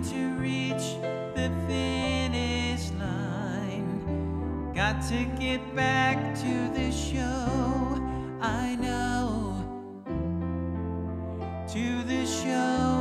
to reach the finish line. Got to get back to the show, I know, to the show.